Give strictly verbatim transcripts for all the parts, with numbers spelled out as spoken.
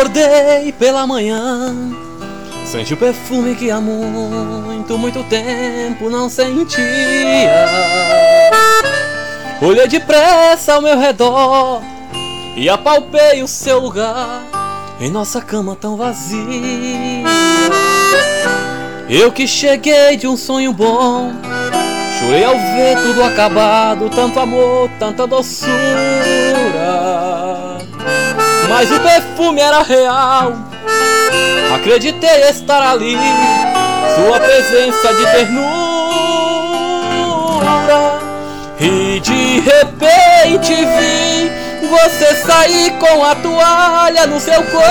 Acordei pela manhã, senti o perfume que há muito, muito tempo não sentia. Olhei depressa ao meu redor e apalpei o seu lugar em nossa cama tão vazia. Eu que cheguei de um sonho bom, chorei ao ver tudo acabado, tanto amor, tanta doçura. Mas o perfume era real, acreditei estar ali, sua presença de ternura. E de repente vi você sair com a toalha no seu corpo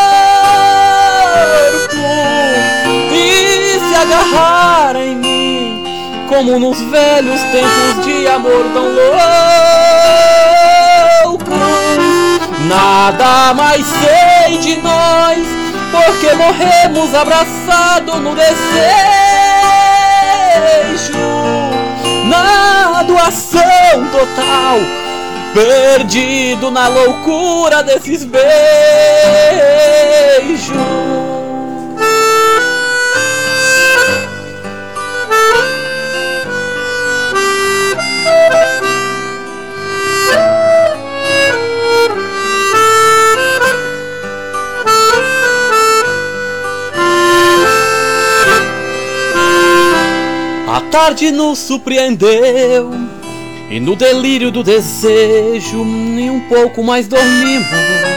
e se agarrar em mim, como nos velhos tempos de amor tão louco. Nada mais sei de nós, porque morremos abraçados no desejo, na doação total, perdido na loucura desses beijos. A tarde nos surpreendeu e no delírio do desejo nem um pouco mais dormimos,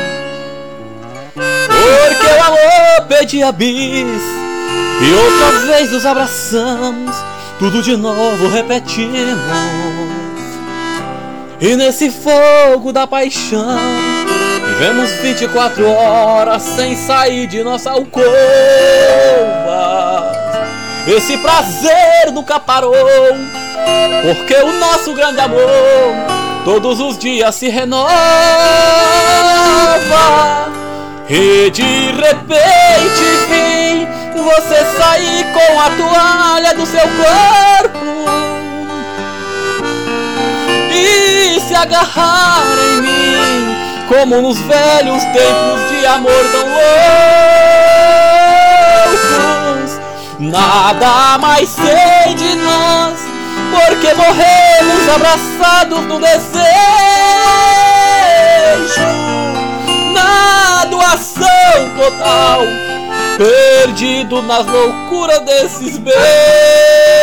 porque o amor pedia bis e outra vez nos abraçamos, tudo de novo repetimos. E nesse fogo da paixão vivemos vinte e quatro horas sem sair de nossa alcova. Esse prazer nunca parou, porque o nosso grande amor todos os dias se renova. E de repente vi você sair com a toalha do seu corpo e se agarrar em mim, como nos velhos tempos de amor tão loucos. Nada mais sei de nós, porque morremos abraçados no desejo, na doação total, perdido nas loucuras desses beijos.